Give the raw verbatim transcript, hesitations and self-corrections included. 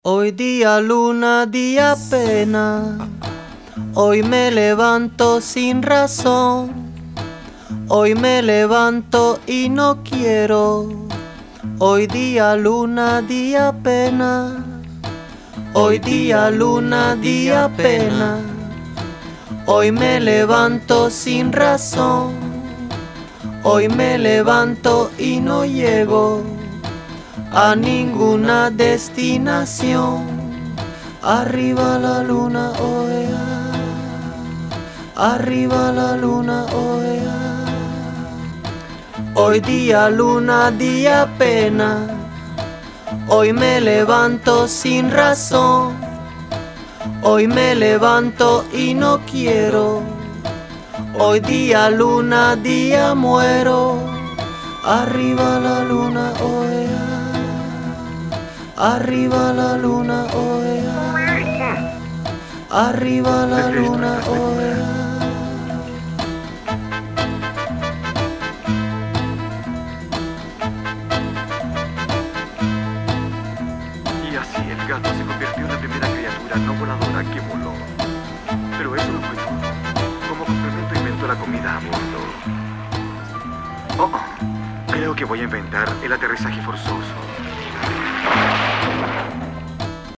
Hoy día luna, día pena. Hoy me levanto sin razón. Hoy me levanto y no quiero. Hoy día luna, día pena. Hoy día luna, día pena. Hoy me levanto sin razón. Hoy me levanto y no llego a ninguna destinación. Arriba la luna, oea. Arriba la luna, oea. Hoy día luna, día pena. Hoy me levanto sin razón. Hoy me levanto y no quiero. Hoy día luna, día muero. Arriba la luna, oea. Arriba la luna, oea. Arriba la luna, oea. Y así el gato se convirtió en la primera criatura no voladora que voló. Pero eso no fue todo. Como complemento inventó la comida a bordo. Oh, oh, creo que voy a inventar el aterrizaje forzoso.